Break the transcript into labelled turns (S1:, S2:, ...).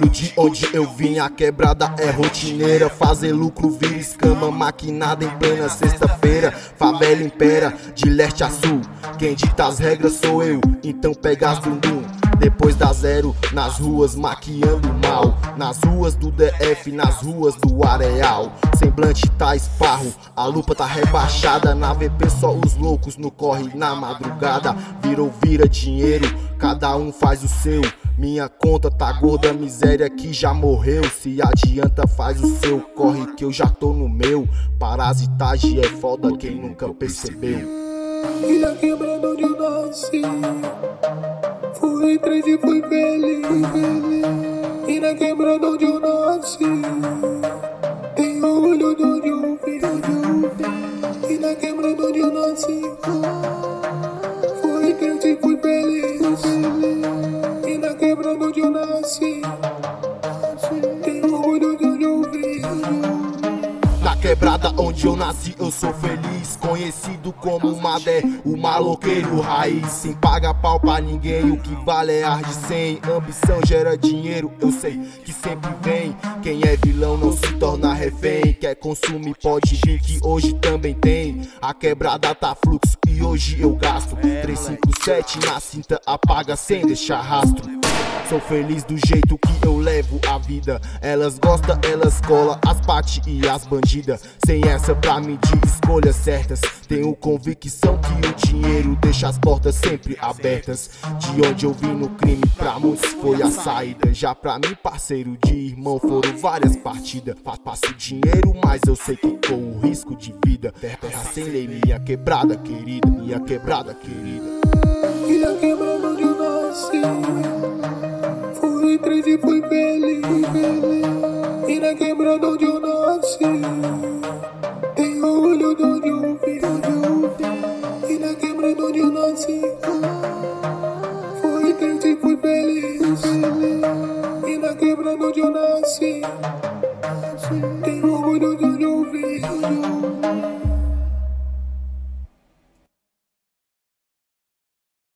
S1: orgulho de onde eu vim. A quebrada é rotineira, fazer lucro vira escama, maquinada em plena sexta-feira. Favela impera de leste a sul, quem dita as regras sou eu, então pega as dundum. Depois da zero, nas ruas maquiando mal, nas ruas do DF, nas ruas do Areal. Semblante tá esparro, a lupa tá rebaixada. Na VP só os loucos no corre na madrugada. Vira dinheiro, cada um faz o seu. Minha conta tá gorda, miséria que já morreu. Se adianta faz o seu, corre que eu já tô no meu. Parasitagem é foda, quem nunca percebeu.
S2: E na quebrada onde eu nasci, fui três e fui feliz. E na quebrada onde eu nasci, tenho orgulho de onde eu vim. E na quebrada onde eu nasci, fui três e fui feliz. E na quebrada onde eu nasci, tenho orgulho de onde eu vim.
S1: Na quebrada onde eu nasci eu sou feliz, conhecido como Madé, o maloqueiro raiz. Sem pagar pau pra ninguém, o que vale é ar de 100. Ambição gera dinheiro, eu sei que sempre vem. Quem é vilão não se torna refém. Quer consumir pode vir que hoje também tem. A quebrada tá fluxo e hoje eu gasto 357 na cinta, apaga sem deixar rastro. Sou feliz do jeito que eu levo a vida. Elas gostam, elas colam as pate e as bandidas. Sem essa pra mim de escolhas certas. Tenho convicção que o dinheiro deixa as portas sempre abertas. De onde eu vim no crime pra muitos foi a saída. Já pra mim parceiro de irmão foram várias partidas. Faço dinheiro mas eu sei que corro risco de vida. Terra sem lei, minha quebrada querida. Minha quebrada querida.
S2: E na quebrada onde eu nasci, fui três e fui feliz. E na quebrada onde eu nasci, tenho orgulho de onde eu vim.